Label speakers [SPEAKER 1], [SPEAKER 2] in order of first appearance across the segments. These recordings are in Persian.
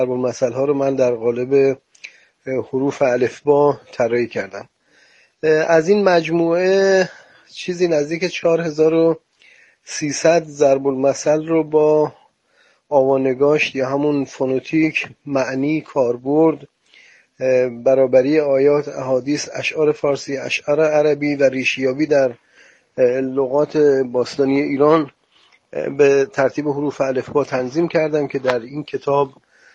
[SPEAKER 1] ضرب المثل ها رو من در قالب حروف الفبا طراحی کردم. از این مجموعه چیزی نزدیک 4300 ضرب المثل رو با آوانگاشت یا همون فونوتیک، معنی، کاربرد، برابری آیات، احادیث، اشعار فارسی، اشعار عربی و ریشیابی در لغات باستانی ایران به ترتیب حروف الفبا تنظیم کردم که در این کتاب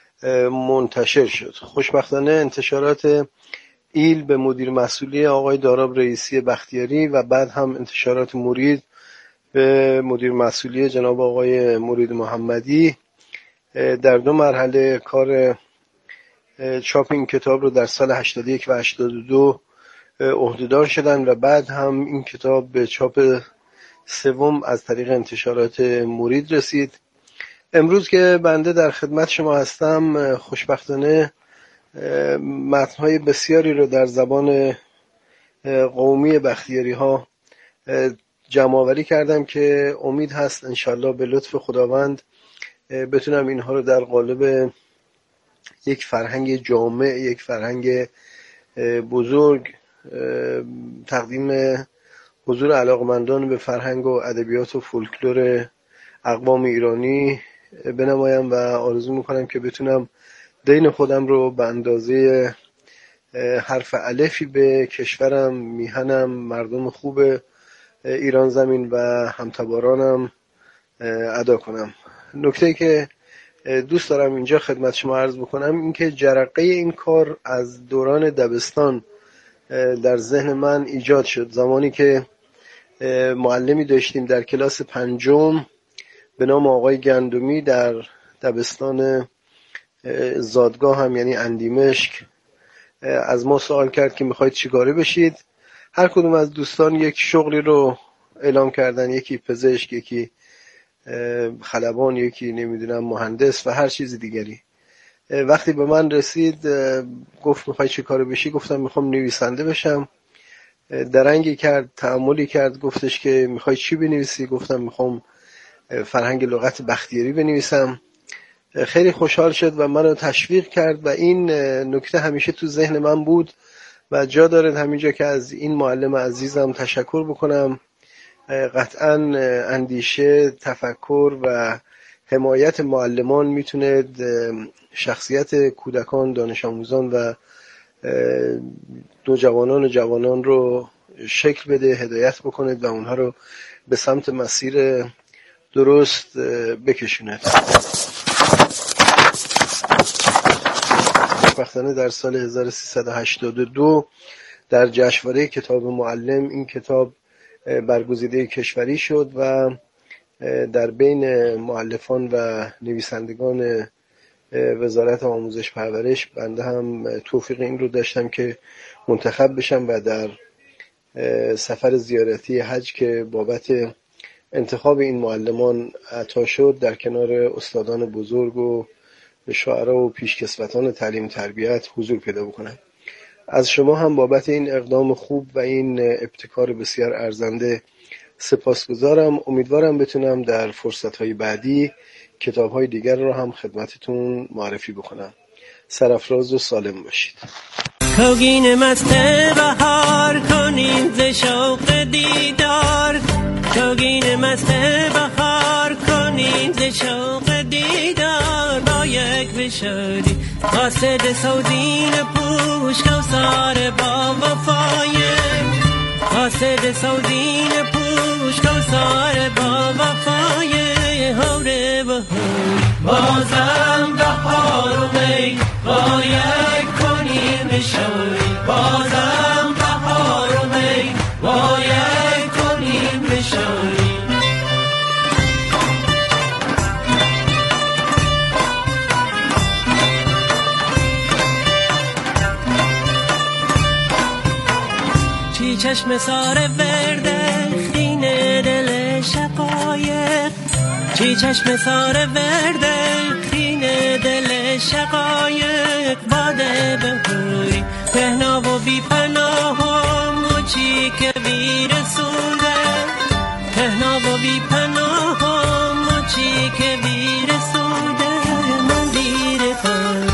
[SPEAKER 1] منتشر شد. خوشبختانه انتشارات ایل به مدیر مسئولی آقای داراب رئیسی بختیاری و بعد هم انتشارات مرید به مدیر مسئولی جناب آقای مرید محمدی در 2 مرحله کار چاپ این کتاب رو در سال 81 و 82 عهدهدار شدن و بعد هم این کتاب به چاپ سوم از طریق انتشارات مرید رسید. امروز که بنده در خدمت شما هستم، خوشبختانه متن‌های بسیاری رو در زبان قومی بختیاری ها جمع‌آوری کردم که امید هست انشالله به لطف خداوند بتونم اینها رو در قالب یک فرهنگ جامع، یک فرهنگ بزرگ تقدیم حضور علاقمندان به فرهنگ و ادبیات و فولکلور اقوام ایرانی بنمایم و آرزو میکنم که بتونم دین خودم رو به اندازه حرف الفی به کشورم، میهنم، مردم خوب ایران زمین و همتبارانم ادا کنم. نکته‌ای که دوست دارم اینجا خدمت شما عرض بکنم این که جرقه این کار از دوران دبستان در ذهن من ایجاد شد. زمانی که معلمی داشتیم در کلاس 5 به نام آقای گندمی در دبستان زادگاه هم یعنی اندیمشک از ما سوال کرد که میخواید چیکاره بشید. هر کدوم از دوستان یک شغلی رو اعلام کردن، یکی پزشک، یکی خلبان، یکی نمیدونم مهندس و هر چیز دیگری. وقتی به من رسید گفت میخوای چه کاره بشی؟ گفتم میخوام نویسنده بشم. درنگی کرد، تأملی کرد، گفتش که میخوای چی بنویسی؟ گفتم میخوام فرهنگ لغت بختیاری بنویسم. خیلی خوشحال شد و منو تشویق کرد و این نکته همیشه تو ذهن من بود و جا داره همینجا که از این معلم عزیزم تشکر بکنم. قطعا اندیشه، تفکر و حمایت معلمان میتونه شخصیت کودکان، دانش آموزان و نوجوانان و جوانان رو شکل بده، هدایت بکنه و اونها رو به سمت مسیر درست بکشونه. خوشبختانه در سال 1382 در جشنواره کتاب معلم این کتاب برگزیده کشوری شد و در بین مؤلفان و نویسندگان وزارت آموزش پرورش بنده هم توفیق این رو داشتم که منتخب بشم و در سفر زیارتی حج که بابت انتخاب این معلمان عطا شد در کنار استادان بزرگ و شاعرها و پیشکسوتان تعلیم تربیت حضور پیدا بکنم. از شما هم بابت این اقدام خوب و این ابتکار بسیار ارزنده سپاسگزارم. امیدوارم بتونم در فرصت‌های بعدی کتاب‌های دیگر رو هم خدمتتون معرفی بکنم. سرافراز و سالم باشید.
[SPEAKER 2] کوگین مست بهار کنیم ز شوق دیدار، کوگین مست بهار کنیم ز شوق دیدار، با یک بشاری قاصد سوزین پوش کوثر با وفای، قاصد سوزین پوش کوثر با وفای، هوره و بازم بهار و می با یک کنیم شوری، بازم بهار و می با یک کنیم شوری. چی چشم سار ورده خینه دل شقایق، چی چشم سار ورده خینه دل شقایق، باده بهوری پهنا و بی پناه و چی که بی رسوله، پهنا و بی پناه و چی که بی رسوله، من دیر کن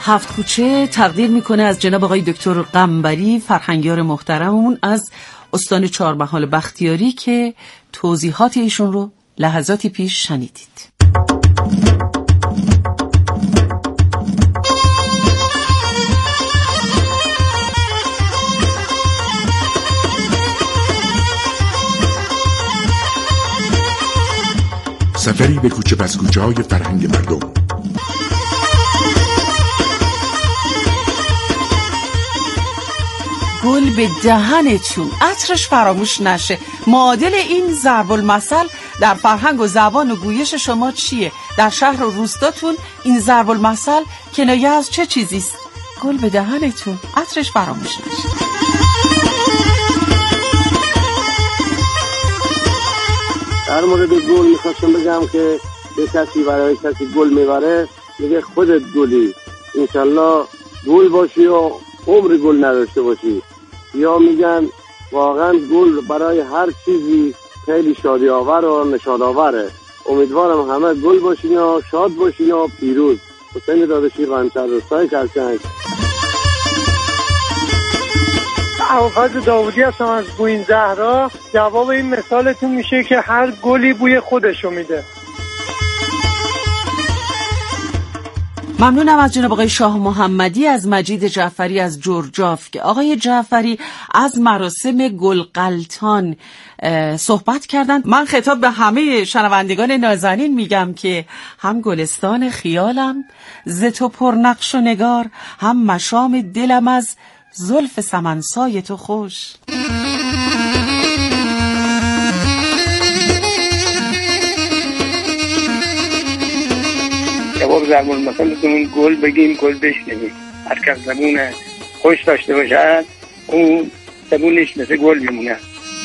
[SPEAKER 3] هفت کوچه تقدیر میکنه از جناب آقای دکتر قنبری، فرهنگیار محترممون از استان چهارمحال بختیاری که توضیحات ایشون رو لحظاتی پیش شنیدید.
[SPEAKER 4] سفری به کوچه پس کوچه های فرهنگ مردم.
[SPEAKER 3] گل به دهنتون، عطرش فراموش نشه. معادل این ضرب المثل در فرهنگ و زبان و گویش شما چیه؟ در شهر و روستاتون این ضرب المثل کنایه از چه چیزیست؟ گل به دهنتون، عطرش فراموش نشه.
[SPEAKER 5] در مورد گل میخواستم بگم که یه کسی برای کسی گل میبره میگه خودت گلی، انشالله گل باشی و عمر گل نداشته باشی. یا میگن واقعا گل برای هر چیزی خیلی شادی آور و نشاد آوره. امیدوارم همه گل باشین و شاد باشین و پیروز. حسین داداشی قنچر روستای کرچنگ.
[SPEAKER 6] ابوالفضل داودی هستم از بوین زهرا. جواب این مثالتون میشه که هر گلی بوی خودشو میده.
[SPEAKER 3] ممنونم از جناب آقای شاه محمدی از مجید جعفری از جرجاف که آقای جعفری از مراسم گلغلطان صحبت کردند. من خطاب به همه شنوندگان نازنین میگم که هم گلستان خیالم ز تو پرنقش و نگار، هم مشام دلم از زلف سمنسای تو خوش.
[SPEAKER 7] جواب ضرب المثلتون گل بگیم گل بشنویم. هر کس زبون خوش داشته باشد اون زبونش مثل گل میمونه.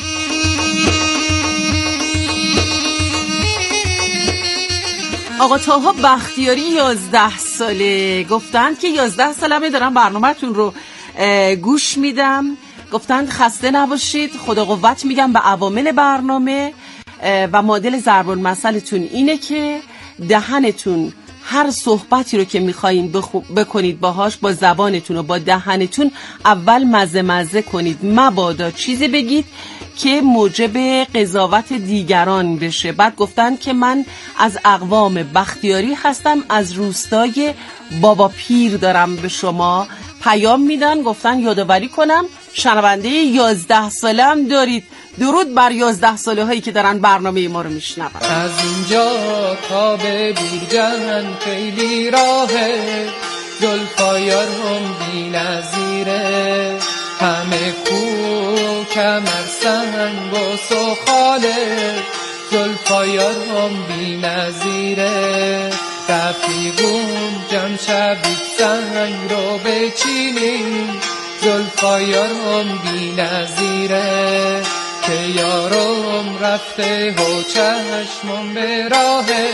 [SPEAKER 3] آقا طاها بختیاری 11 ساله گفتند که 11 سالمه دارم برنامه‌تون رو گوش میدم. گفتند خسته نباشید، خدا قوت میگم به عوامل برنامه و معادل ضرب المثلتون اینه که دهنتون هر صحبتی رو که میخواین بکنید باهاش با زبانتون و با دهنتون اول مزه کنید، مبادا چیزی بگید که موجب قضاوت دیگران بشه. بعد گفتن که من از اقوام بختیاری هستم، از روستای بابا پیر دارم به شما پیام میدن. گفتن یادآوری کنم شنونده 11 ساله هم دارید. درود بر 11 ساله هایی که دارن برنامه ما رو میشنون.
[SPEAKER 8] از اینجا تا به بیرجن خیلی راهه، زلفایارم بی نظیره، همه کو کمر سنگ و سخاله، زلفایارم بی نظیره، رفیقون جمع شبید سنگ رو بچینیم، زلفایارم بی نظیره، که یارم رفته و چشمم به راهه،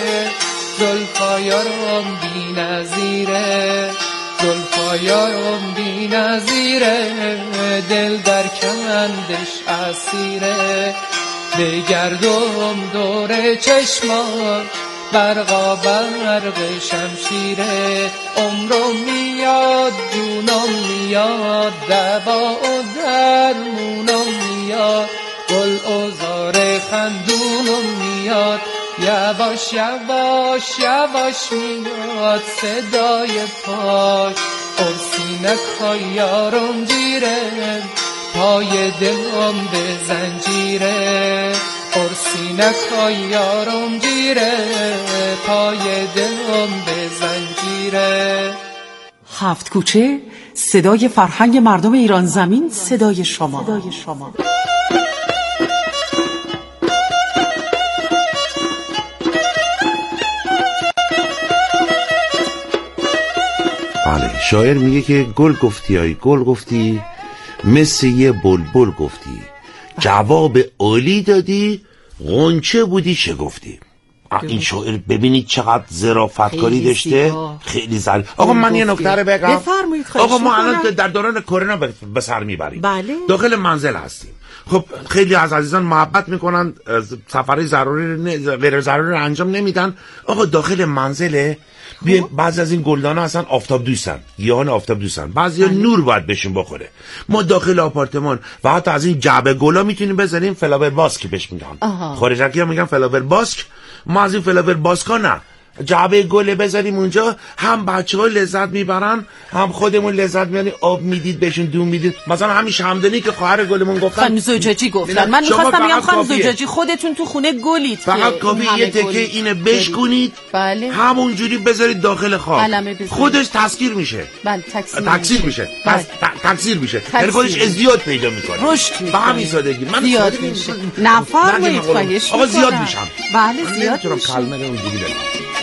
[SPEAKER 8] زلفایارم بی نظیره، زلفایارم بی نظیره، دل در کمندش اسیره، بگردم دور چشمان برقا برق شمشیره، عمرم میاد جونم میاد، دوا و درمونم میاد، گل و زار خندونم میاد، یواش یواش یواش میاد صدای پاش، سینک های یارم جیره، پای دلم به زنجیره، سینک های یارم جیره، پای دلم به زنجیره.
[SPEAKER 3] هفت کوچه، صدای فرهنگ مردم ایران زمین، صدای شما.
[SPEAKER 9] بله، شاعر میگه که گل گفتی مثل یه بلبل گفتی، جواب عالی دادی، غنچه بودی چه گفتی. این شاعر ببینید چقدر ظرافتکاری داشته، خیلی ظریف. آقا من یه نکته رو بگم. آقا ما الان در دوران کرونا به سر میبریم.
[SPEAKER 3] بله.
[SPEAKER 9] داخل منزل هستیم. خب خیلی از عزیزان محبت میکنن، سفرهای ضروری غیر ضروری رو انجام نمیدن. آقا داخل منزله بعضی از این گلدانا اصلا آفتاب دوستن، گیاهان آفتاب دوستن، بعضیا نور باید بهشون بخوره. ما داخل آپارتمان و حتی از این جعبه گلا میتونیم بزنیم فلاور باسک بهش میگن، خارجی ها میگن فلاور باسک، ما از این فلاور باسکا نه، جعبه گل بذاریم اونجا، هم بچه‌ها لذت میبرن هم خودمون لذت میبریم، آب میدید بهشون، دون میدید. مثلا همین شمدانی که خواهر گلمون گفتن،
[SPEAKER 3] خانم زجاجی گفتن، من می‌خواستم بگم خانم زجاجی خودتون تو خونه گلید،
[SPEAKER 9] فقط کافی یه تکه اینو بشکنید،
[SPEAKER 3] بله،
[SPEAKER 9] همونجوری بذارید داخل خاک، خودش تسکیر میشه.
[SPEAKER 3] بله،
[SPEAKER 9] تکثیر میشه. تکثیر میشه. یعنی خودش ازدیاد پیدا میکنه.
[SPEAKER 3] رشد
[SPEAKER 9] به همین سادگی. من
[SPEAKER 3] زیاد میشه. نفرمایید، خواهش
[SPEAKER 9] می‌کنم. زیاد میشم.
[SPEAKER 3] بله، زیاد میشه.
[SPEAKER 9] کلمه رو اونجوری بگم.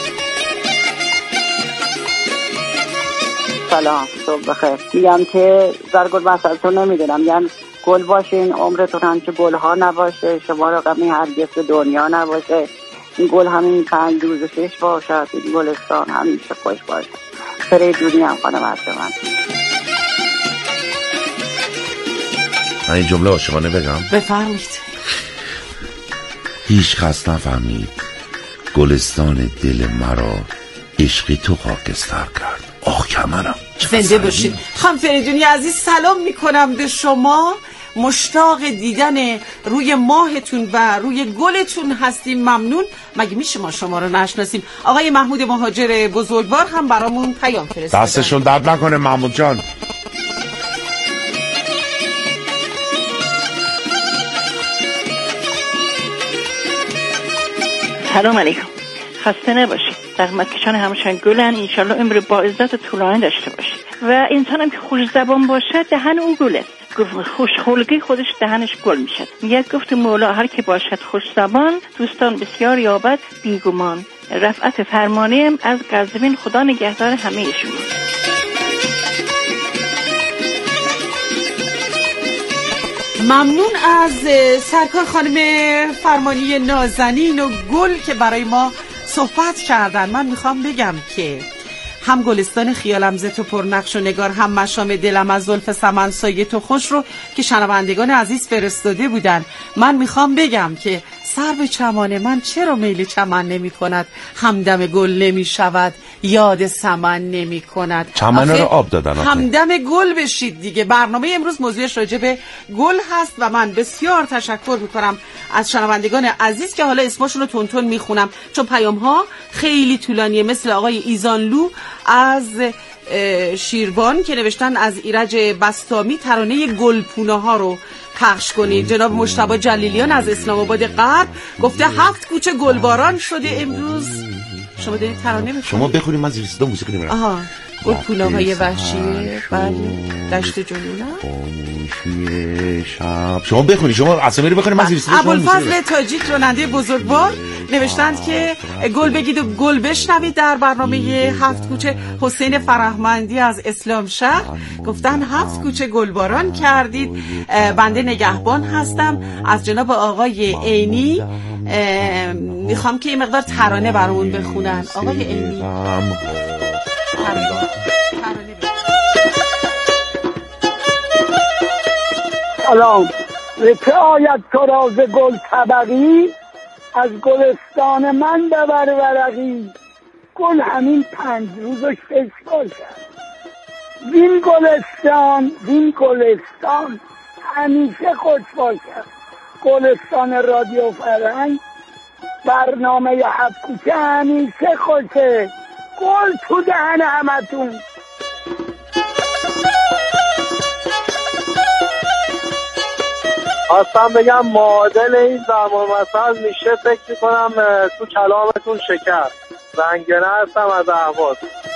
[SPEAKER 10] سلام، صبح بخیر. میگم که در گل مسئلتون نمیدونم، یعنی گل باشین، عمرتون همچه گل ها نباشه، شما را غمی هرگز دنیا نباشه، این گل همین 5 روز 6 باشد، این گلستان همیشه خوش باشه. سره دنیا هم خانم هست
[SPEAKER 9] من این جمله عاشقانه بگم؟
[SPEAKER 3] بفرمید.
[SPEAKER 9] هیچ کس نفهمید گلستان دل مرا عشقی تو خاکستر کرد. آخ کمرم.
[SPEAKER 3] زنده باشید. خانم فریدونی عزیز، سلام میکنم به شما، مشتاق دیدن روی ماهتون و روی گلتون هستیم. ممنون. مگه میشه ما شما رو نشناسیم؟ آقای محمود مهاجر بزرگوار هم برامون پیام فرستادن.
[SPEAKER 9] دستشون درد نکنه محمود جان.
[SPEAKER 11] سلام علیکم، خسته نباشید. زحمتکشان همشن گلن، انشالله عمر با عزت طولانی داشته باشید. و انسان هم که خوش زبان باشه دهن او گله، خوشخلقی خودش دهنش گل میشد. میگه گفت مولا هر که باشد خوش زبان، دوستان بسیار یابد بیگمان. رفعت فرمانیم از قزوین، خدا نگهدار همه شما.
[SPEAKER 3] ممنون از سرکار خانم فرمانی نازنین و گل که برای ما صحبت کردن. من میخوام بگم که هم گلستان خیالم ز تو پرنقش و نگار، هم مشام دلم از زلف سمن سایه تو خوش رو که شنوندگان عزیز فرستاده بودن. من میخوام بگم که سرو چمان من چرا میل چمن نمی کند، همدم گل نمی شود، یاد سمن نمی کند.
[SPEAKER 9] چمن رو آب دادن.
[SPEAKER 3] همدم گل بشید دیگه. برنامه امروز موضوعش راجع به گل هست و من بسیار تشکر میکنم از شنوندگان عزیز که حالا اسمشون رو تون میخونم چون پیام ها خیلی طولانیه، مثل آقای ایزانلو از شیروان که نوشتن از ایرج بستامی ترانه گلپونه ها رو پخش کنید. جناب مجتبی جلیلیان از اسلام آباد غرب گفته 7 کوچه گلباران شده امروز. شما دارید ترانه میخونید؟
[SPEAKER 9] شما بخونید، من زیر صدا موسیقی نمیرم.
[SPEAKER 3] آها، گلپونه های وحشیه، بله، دشت جنونه،
[SPEAKER 9] شب. شما بخونید، شما اسامی رو بخونید، من زیر صدا.
[SPEAKER 3] ابوالفضل تاجیک راننده بزرگوار نوشتند که گل بگید و گل بشنوید در برنامه 7 کوچه. حسین فرهمندی از اسلام شهر گفتن 7 کوچه گلباران کردید. بنده نگهبان هستم. از جناب آقای عینی میخوام که این مقدار ترانه برامون بخونن. آقای عینی
[SPEAKER 12] سلام. که آید تو راز گل طبقی، از گلستان من ببر ورقی. گل همین 5 روز و 6 باشد، وین گلستان همیشه خوش باشد. گلستان رادیو فرهنگ برنامه 7 کوچه همیشه خوشه. گل تو دهن همتون.
[SPEAKER 5] خواستم بگم معادل این زمان مثل میشه فکر میکنم تو کلامتون شکر. زنگنه هستم از اهواز.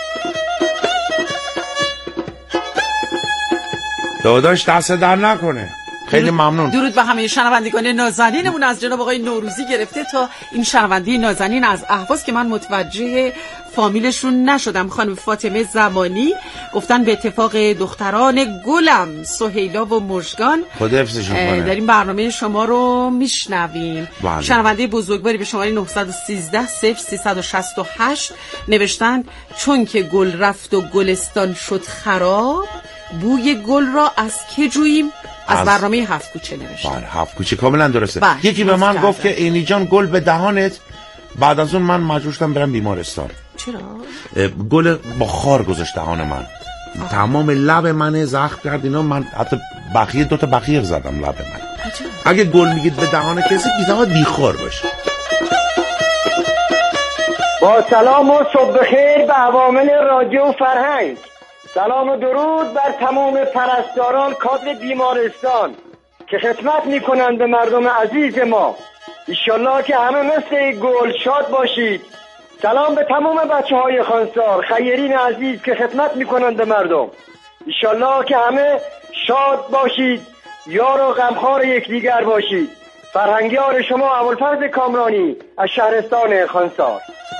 [SPEAKER 9] داداش دست در نکنه. خیلی ممنون.
[SPEAKER 3] درود به همه شنوندگان نازنینمون از جناب آقای نوروزی گرفته تا این شنونده نازنین از اهواز که من متوجه فامیلشون نشدم. خانم فاطمه زمانی گفتن به اتفاق دختران گلم سهیلا و مژگان
[SPEAKER 9] خدا حفظشون کنه.
[SPEAKER 3] در این برنامه شما رو میشنویم. شنونده بزرگواری به شماره 913 0368 نوشتن چون که گل رفت و گلستان شد خراب، بوی گل را از که جوییم؟ از برنامه 7 کوچه نوشتن.
[SPEAKER 9] بله 7 کوچه کاملا درسته. یکی به من گفت که اینی جان گل به دهانت، بعد از اون من مجبور شدم برم بیمارستان.
[SPEAKER 3] چرا؟
[SPEAKER 9] گل با خار گذاشت دهان من. تمام لب منه زخم کرد اینا. من حتی بخیه 2 تا بخیه زدم لب من. اگه گل میگید به دهان کسی بی‌زحمت بیخار باشه.
[SPEAKER 13] با سلام و صبح خیر به عوامل رادیو فرهنگ. سلام و درود بر تمام پرستاران کادر بیمارستان که خدمت میکنند به مردم عزیز ما. ایشالله که همه مثل گل شاد باشید. سلام به تمام بچه های خانسار خیرین عزیز که خدمت میکنند به مردم. ایشالله که همه شاد باشید، یار و غمخوار یکدیگر باشید. فرهنگیار شما ابوالفضل کامرانی از شهرستان خانسار.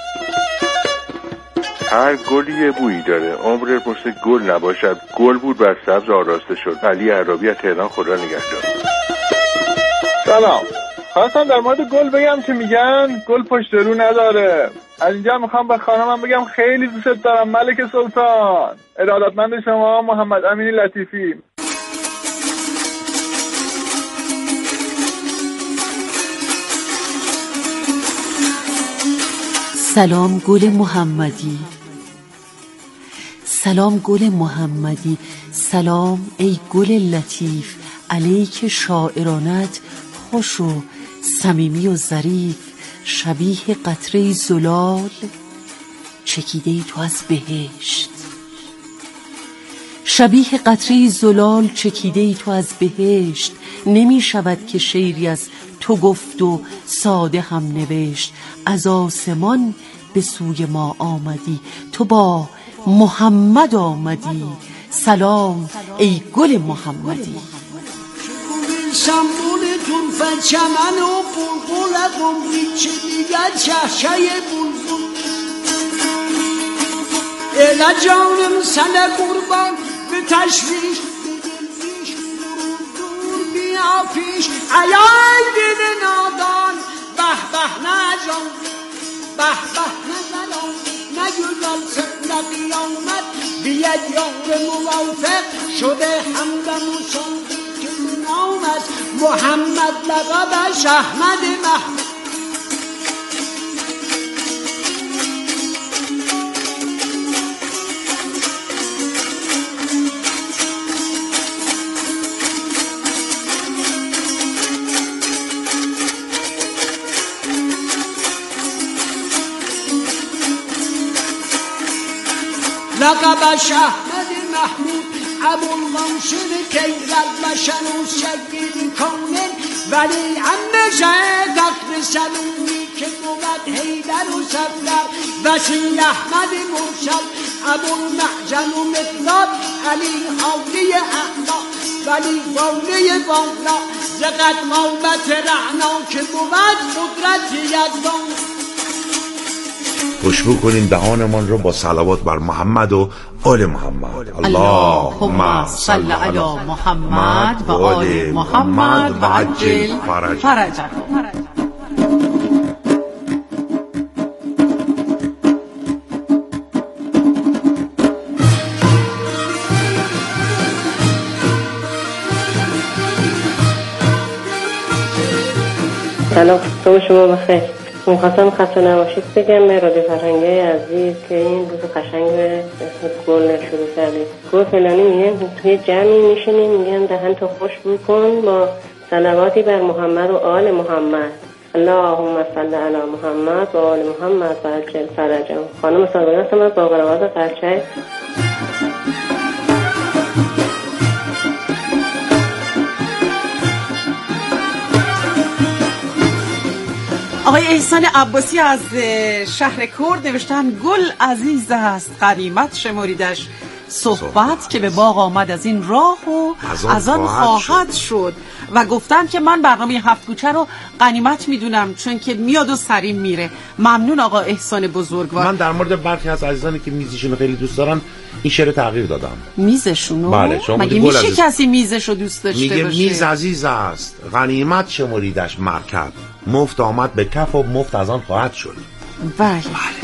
[SPEAKER 14] هر گلی یه بویی داره، عمر پشت گل نباشد. گل بود بر سبز آراسته شد. علی عرابی از تهران، خدا نگهدار.
[SPEAKER 15] سلام، خواستم در مورد گل بگم که میگن گل پشت رو نداره. از اینجا میخوام به خانمم بگم خیلی دوست دارم ملک سلطان. ارادتمند شما، محمد امینی لطیفی.
[SPEAKER 16] سلام گل محمدی، سلام گل محمدی، سلام ای گل لطیف، علیک شاعرانت خوش و صمیمی و ظریف، شبیه قطره زلال چکیده ای تو از بهشت. شبیه قطره زلال چکیده ای تو از بهشت، نمی شود که شعری از تو گفت و ساده هم نوشت. از آسمان به سوی ما آمدی، تو با محمد آمدی. سلام ای گل محمدی.
[SPEAKER 17] سمبولتون فچمن و بلبلتون بیچه دیگر چهچه بلبل. اله جانم سنه قربان به تشویش بدلزیش دور بیا پیش. ایای دل نادان به به نجان، به به نزنان نگذار سفر قیامت. بیاد یار موافق شده همدم و شاقی که نامد. محمد لقبش احمد محمد. لقبش احمد محمود ابوالمنصور کیقل و شنوس شگیر کامل. ولی امشه تخت سلومی که بود حیدر و صفدر. وسیع احمد مرسل ابوالمحزن و مقداد. علی حالی اعلا ولی والی والا. زقد قامت رعنا که بود قدرت یزدان.
[SPEAKER 9] خوشبو کنیم دهانمان رو با صلوات بر محمد و آل محمد. اللهم صل علی محمد و آل محمد و عجل فرجهم.
[SPEAKER 18] سلام، صبح شما بخیر. میخواستم خسته نباشید بگم به رادیو فرهنگی عزیز که این روز قشنگ به اسم گل شروع کردید. گل فلانی میگن توی جمعی میشینیم میگن دهن تو خوش بکن با صلواتی بر محمد و آل محمد. اللهم صل علی محمد و آل محمد و عجل فرجهم. خانم سابقه هستم از باقرآباد قرچک.
[SPEAKER 3] آقای احسان عباسی از شهر کرد نوشتن گل عزیز است غنیمت شمریدش. صحبت که به باغ آمد از این راه و از آن خواهد شد. و گفتن که من برنامه هفت کوچه رو غنیمت میدونم چون که میاد و سریم میره. ممنون آقا احسان بزرگوار.
[SPEAKER 9] من در مورد برخی از عزیزانی که میزشون خیلی دوست دارن این شعر تغییر دادم.
[SPEAKER 3] میزشونو؟
[SPEAKER 9] بله.
[SPEAKER 3] مگه میشه کسی میزشو دوست داشته
[SPEAKER 9] میگه
[SPEAKER 3] باشه؟
[SPEAKER 9] میز عزیز است غنیمت شمریدش مرکب. مفت آمد به کف و مفت از آن خواهد شد.
[SPEAKER 3] بله.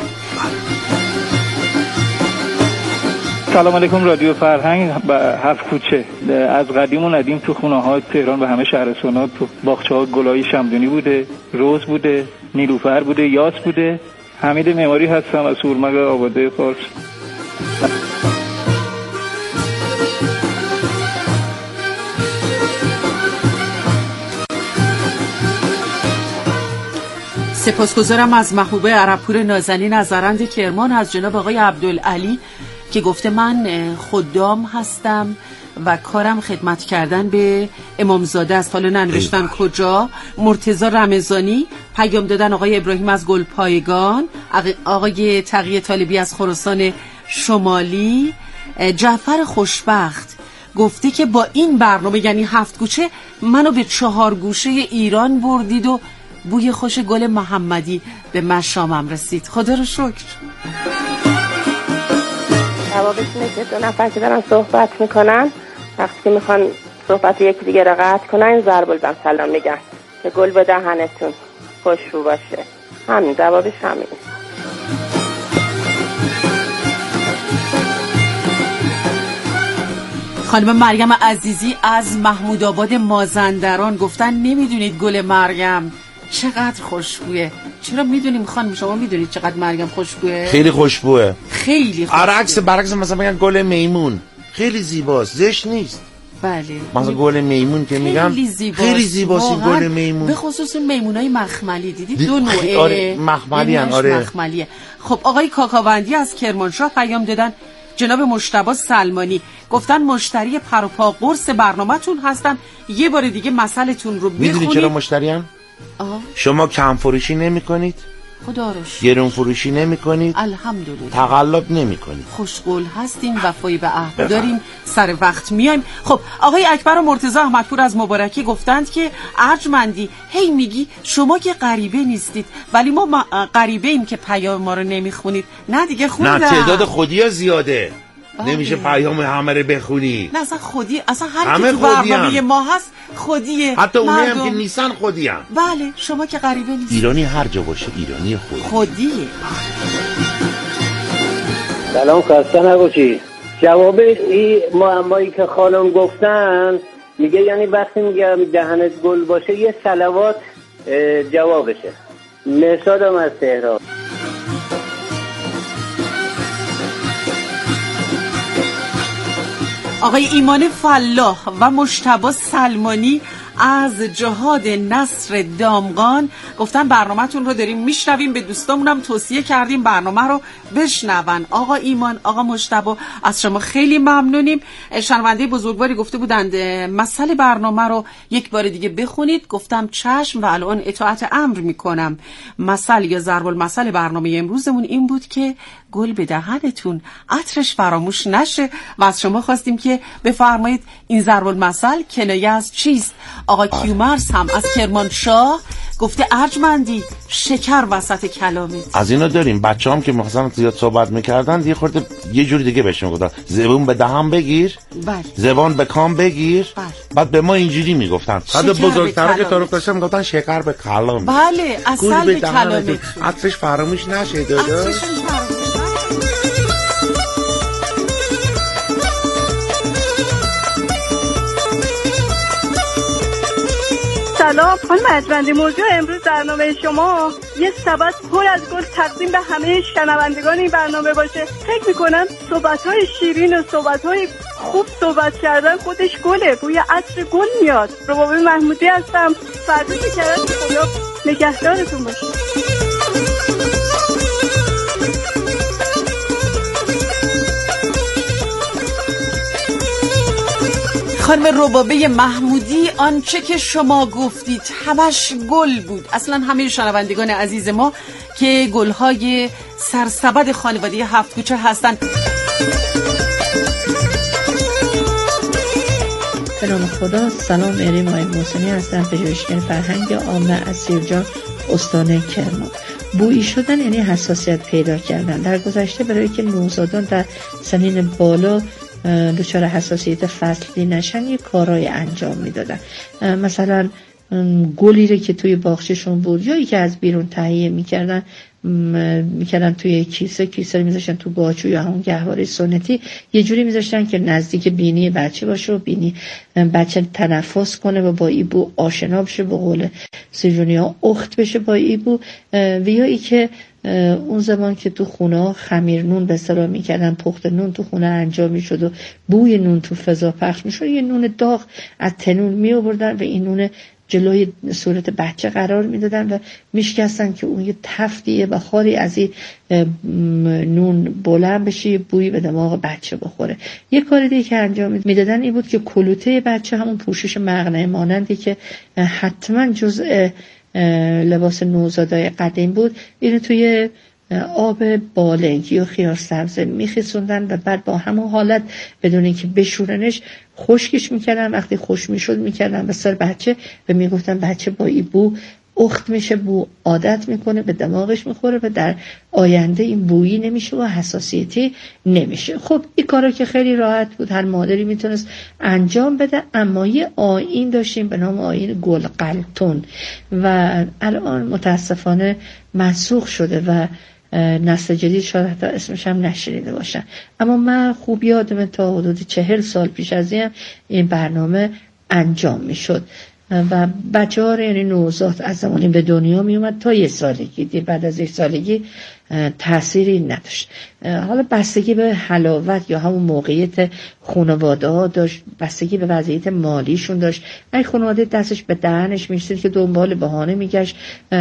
[SPEAKER 15] سلام علیکم رادیو فرهنگ هفت کوچه. از قدیم و ندیم تو خونه های تهران و همه شهرستان‌ها تو باغچه‌ها گلای شمدونی بوده، روز بوده، نیلوفر بوده، یاس بوده.
[SPEAKER 19] حمید معماری هستم از هورمزد آباده فارس.
[SPEAKER 3] سپاسگزارم از محبوبه عربپور نازنین از زرند کرمان، از جناب آقای عبدالعلی که گفته من خدام هستم و کارم خدمت کردن به امامزاده است. حالا ننوشتن کجا. مرتضی رمضانی پیام دادن آقای ابراهیم از گلپایگان، آقای تقی طالبی از خراسان شمالی. جعفر خوشبخت گفته که با این برنامه یعنی 7 گوشه منو به 4 گوشه ایران بردید و بوی خوش گل محمدی به مشامم رسید. خدا رو شکر.
[SPEAKER 18] جوابش اینه که 2 نفر که دارن صحبت میکنن وقتی که میخوان صحبت یکی دیگه رو قطع کنن ضرب الزم سلام میگن که گل به دهنتون خوش رو باشه. همین جوابش همینه.
[SPEAKER 3] خانم مریم عزیزی از محمود آباد مازندران گفتن نمیدونید گل مریم چقدر خوشبوه. چرا میدونیم خانم؟ شما میدونید چقدر مریم خوشبوه؟
[SPEAKER 9] خیلی خوشبوه.
[SPEAKER 3] خیلی خوشبوه.
[SPEAKER 9] برعکس مثلا بگن گل میمون خیلی زیباست، زشت نیست.
[SPEAKER 3] بله.
[SPEAKER 9] مثلا گل میمون که میگم خیلی زیباست گل میمون.
[SPEAKER 3] به خصوص میمونای مخملی دیدید 2 نوعه.
[SPEAKER 9] آره مخملی ان. آره
[SPEAKER 3] مخملیه. خب آقای کاکاوندی از کرمانشاه پیام دادن. جناب مجتبی سلمانی گفتن مشتری پروپا قرص برنامه‌تون هستم، یه بار دیگه مسئله‌تون رو بخونید.
[SPEAKER 9] میدونی چرا مشتریم؟ شما کم فروشی نمی کنید،
[SPEAKER 3] خدا رو شکر.
[SPEAKER 9] گرون فروشی نمی کنید،
[SPEAKER 3] الحمدلله.
[SPEAKER 9] تقلب نمی کنید.
[SPEAKER 3] خوشقول هستیم، وفایی به عهد داریم، سر وقت میایم. خب آقای اکبر و مرتضی احمدپور از مبارکی گفتند که ارجمندی هی میگی شما که غریبه نیستید ولی ما غریبه ایم که پیام ما رو نمیخونید. نه دیگه خوندم.
[SPEAKER 9] نه تعداد خودی ها زیاده. نمیشه پیام همه رو بخونی.
[SPEAKER 3] نه اصلا خودی، اصلا هر کی تو برنامه ما هست خودیه.
[SPEAKER 9] حتی اونایی هم که نیستن خودی هم.
[SPEAKER 3] بله شما که غریبه نیست.
[SPEAKER 9] ایرانی هر جا باشه ایرانی
[SPEAKER 3] خودیه.
[SPEAKER 5] سلام، خسته نباشی. جواب این معمایی که خانم گفتن میگه یعنی وقتی میگم دهنت گل باشه یه صلوات جوابشه. مرسادم از تهران.
[SPEAKER 3] آقای ایمان فلاح و مجتبی سلمانی از جهاد نصر دامغان گفتن برنامه‌تون رو داریم میشنویم، به دوستامونم توصیه کردیم برنامه رو بشنون. آقا ایمان، آقا مجتبی از شما خیلی ممنونیم. شنونده بزرگواری گفته بودند مسئله برنامه رو یک بار دیگه بخونید. گفتم چشم و الان اطاعت امر میکنم. مثل یا ضرب المثل برنامه امروزمون این بود که گل به دهنتون عطرش فراموش نشه و از شما خواستیم که بفرمایید این ضرب المثل کنایه از چیست. آقا کیومرث هم از کرمانشاه گفته ارجمندی شکر وسط کلامت.
[SPEAKER 9] از اینا داریم. بچه‌ام که مثلا زیاد صحبت می‌کردن یه خورده یه جوری دیگه بهش میگفتن زبون به دهان بگیر،
[SPEAKER 3] بله.
[SPEAKER 9] زبان به کام بگیر، بله. بعد به ما اینجوری میگفتن. بعد بزرگترا که تعارف داشتن میگفتن شکر به کلام.
[SPEAKER 3] بله اصل به کلامت.
[SPEAKER 9] عطرش فراموش نشه داداش.
[SPEAKER 20] سلام خانم ارجمندی، موضوع امروز برنامه شما یه سبد پر از گل تقدیم به همه شنوندگان این برنامه باشه. فکر میکنم صحبت‌های شیرین و صحبت‌های خوب صحبت کردن خودش گله، بوی عطر گل میاد. ربابی محمودی هستم. فردا بکرد خدا نگهدارتون باشه.
[SPEAKER 3] خانم ربابه محمودی آنچه که شما گفتید همش گل بود. اصلا همه شنوندگان عزیز ما که گلهای سرسبد خانواده 7 کوچه هستن.
[SPEAKER 21] به نام خدا. سلام، اری مای محسنی هستم، پژوهشگر فرهنگ عامه از سیرجان استان کرمان. بویی شدن یعنی حساسیت پیدا کردن. در گذشته برای که نوزادان در سنین بالا دچار حساسیت فصلی نشن یه کارهای انجام میدادن. مثلا گلی رو که توی باغچه‌شون بود یا که از بیرون تهیه میکردن توی کیسه رو میذاشتن تو باچو یا همون گهواره سنتی، یه جوری میذاشتن که نزدیک بینی بچه باشه و بینی بچه تنفس کنه و با ایبو آشنا بشه، به قول سیجونیا اخت بشه با ایبو، و یا ای که اون زمان که تو خونه خمیر نون به اصطلاح میکردن، پخت نون تو خونه انجام میشد و بوی نون تو فضا پخش میشد، یه نون داغ از تنور می آوردن و این نون جلوی صورت بچه قرار میدادن و میشکستن که اون یه تفتیه و خاری از این نون بلند بشه، بوی به دماغ بچه بخوره. یه کار دیگه که انجام میدادن این بود که کلوته بچه، همون پوشش مقنعه مانندی که حتما جزء لباس نوزادای قدیم بود، اینو توی آب بالنگ یا خیار سبز میخیسوندن و بعد با همون حالت بدون اینکه بشورنش خشکش میکردن. وقتی خشک میشد میکردن به سر بچه و میگفتن بچه با این بو اخت میشه، بو عادت میکنه، به دماغش میخوره و در آینده این بویی نمیشه و حساسیتی نمیشه. خب این کارا که خیلی راحت بود، هر مادری میتونست انجام بده. اما یه آیین داشتیم به نام آیین گلقلتون و الان متاسفانه منسوخ شده و نسل جدید شاید حتی اسمش هم نشنیده باشن. اما من خوب یادمه تا حدود 40 سال پیش از این برنامه انجام میشد و بچه ها یعنی نوزاد از زمانی به دنیا می اومد تا 1 سالگی، بعد از 1 سالگی تأثیری نداشت. حالا بستگی به حلاوت یا همون موقعیت خانواده ها داشت، بستگی به وضعیت مالیشون داشت. اگه خانواده دستش به دهنش میشد که دنبال بهانه میگشت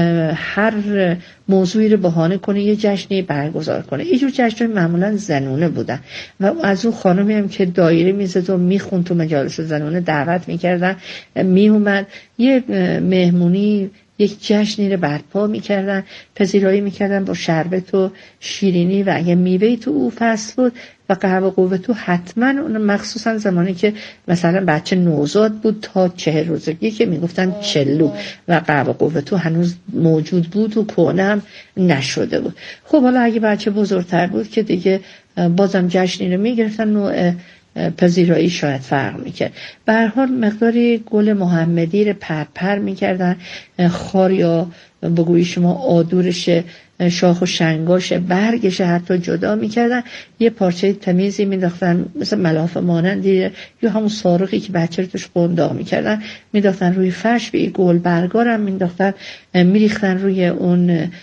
[SPEAKER 21] هر موضوعی رو بهانه کنه یه جشنی برگزار کنه. اینجور جشن‌ها معمولا زنونه بودن و از اون خانمی هم که دایره میزد و میخوند تو مجالس زنونه دعوت میکردن، میومد یه مهمونی، یک جشنی رو برپا میکردن، پذیرایی میکردن با شربت و شیرینی و اگه میوه‌ای تو او فصل بود و قهوه قوه تو حتما، اون مخصوصا زمانی که مثلا بچه نوزاد بود تا 40 روزگی که میگفتن چلو و قهوه قوه تو هنوز موجود بود و کهنه هم نشده بود. خب حالا اگه بچه بزرگتر بود که دیگه بازم جشنی رو میگرفتن، نوع پذیرایی شاید فرق میکرد. به هر حال مقداری گل محمدی رو پرپر میکردن، خار یا بگویی شما آدورش، شاخ و شنگاش، برگش حتی جدا میکردن، یه پارچه تمیزی میداختن مثل ملافه مانندی یا همون سارقی که بچه رو توش قنداق میکردن میداختن روی فرش، به این گل برگارم میداختن، میریختن روی اون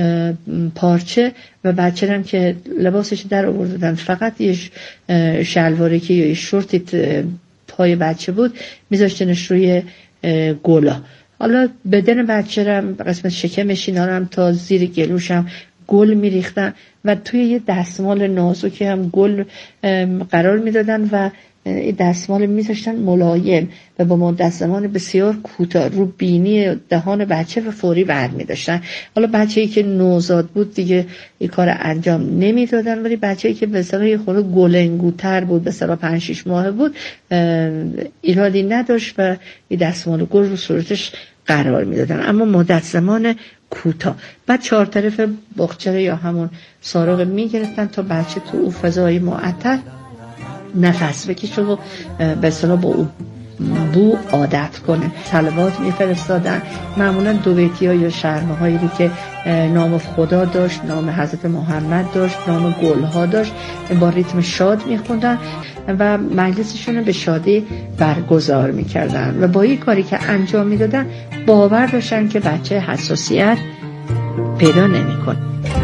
[SPEAKER 21] پارچه و بچه هم که لباسش در آوردن فقط یه شلواری که یا یه شورتی پای بچه بود میذاشتنش روی گلا. حالا بدن بچه هم قسمت شکمش اینا هم تا زیر گلوش هم گل میریختن و توی یه دستمال نازکی هم گل قرار میدادن و دستمال میذاشتن ملایم و با مدت زمان بسیار کوتاه رو بینی دهان بچه و فوری برمی‌داشتن. حالا بچه‌ای که نوزاد بود دیگه این کار انجام نمیدادن، ولی بچه‌ای که به اصطلاح خود گلنگوتر بود، به اصطلاح 5-6 ماه بود، ایرادی نداشت و این دستمال گل رو صورتش قرار میدادن، اما مدت زمان کوتاه. بعد 4 طرف باغچه یا همون سارق میگرفتن تا بچه تو اون فضای معطل نفس بکشه و به اصطلاح با او بو عادت کنه. صلوات میفرستادن، معمولا دوبیتی‌ها یا شرمه‌هایی که نام خدا داشت، نام حضرت محمد داشت، نام گل‌ها داشت، با ریتم شاد میخوندن و مجلسشون رو به شادی برگزار میکردن و با این کاری که انجام میدادن باور داشتن که بچه حساسیت پیدا نمیکنه.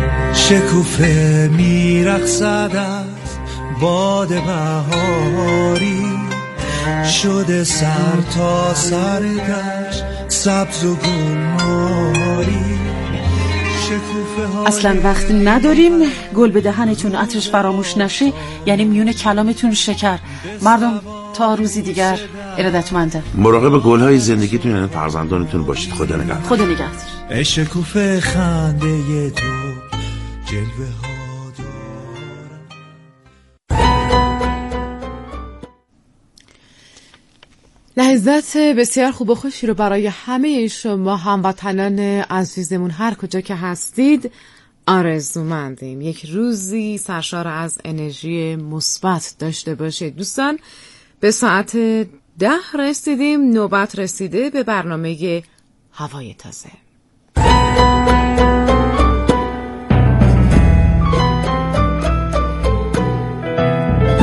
[SPEAKER 1] شکوفه میرقصد از باد بهاری، شده سر تا سر دشت سبز و گلناری.
[SPEAKER 3] اصلا وقت نداریم، گل به دهنتون عطرش فراموش نشه یعنی میون کلامتون شکر. مردم تا روزی دیگر ارادتمنده.
[SPEAKER 9] مراقب گل‌های زندگیتون یعنی فرزندانتون باشید. خدا نگهدار.
[SPEAKER 3] خدا نگهدار.
[SPEAKER 1] شکوفه خنده تو جلوه ها.
[SPEAKER 22] لحظات بسیار خوب و خوشی رو برای همه شما هموطنان عزیزمون هر کجا که هستید آرزومندیم. یک روزی سرشار از انرژی مثبت داشته باشید. دوستان به ساعت 10 رسیدیم، نوبت رسیده به برنامه هوای تازه.